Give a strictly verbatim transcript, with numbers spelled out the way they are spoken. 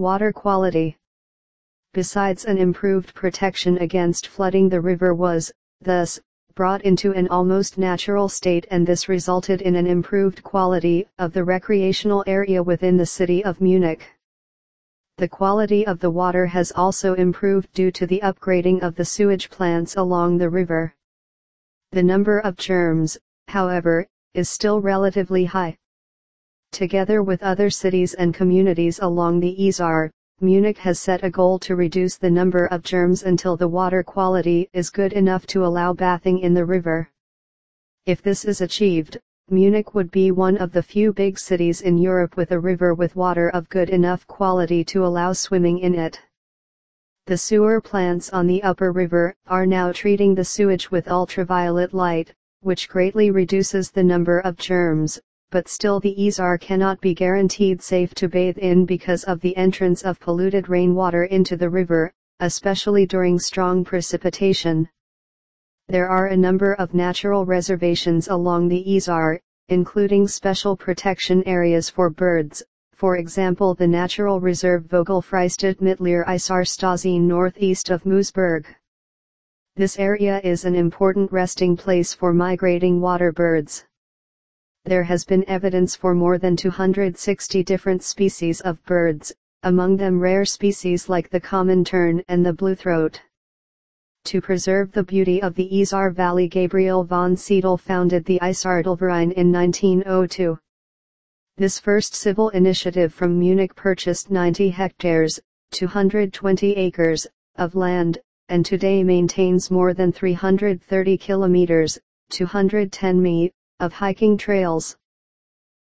Water quality. Besides an improved protection against flooding, the river was, thus, brought into an almost natural state, and this resulted in an improved quality of the recreational area within the city of Munich. The quality of the water has also improved due to the upgrading of the sewage plants along the river. The number of germs, however, is still relatively high. Together with other cities and communities along the Isar, Munich has set a goal to reduce the number of germs until the water quality is good enough to allow bathing in the river. If this is achieved, Munich would be one of the few big cities in Europe with a river with water of good enough quality to allow swimming in it. The sewer plants on the upper river are now treating the sewage with ultraviolet light, which greatly reduces the number of germs, but still the Isar cannot be guaranteed safe to bathe in because of the entrance of polluted rainwater into the river, especially during strong precipitation. There are a number of natural reservations along the Isar, including special protection areas for birds, for example the natural reserve Vogelfreistadt Mittlerer Isar Stazien northeast of Moosburg. This area is an important resting place for migrating water birds. There has been evidence for more than two hundred sixty different species of birds, among them rare species like the common tern and the bluethroat. To preserve the beauty of the Isar Valley, Gabriel von Seidel founded the Isartalverein in nineteen oh two. This first civil initiative from Munich purchased ninety hectares, two hundred twenty acres, of land, and today maintains more than three hundred thirty kilometers, two hundred ten miles, of hiking trails.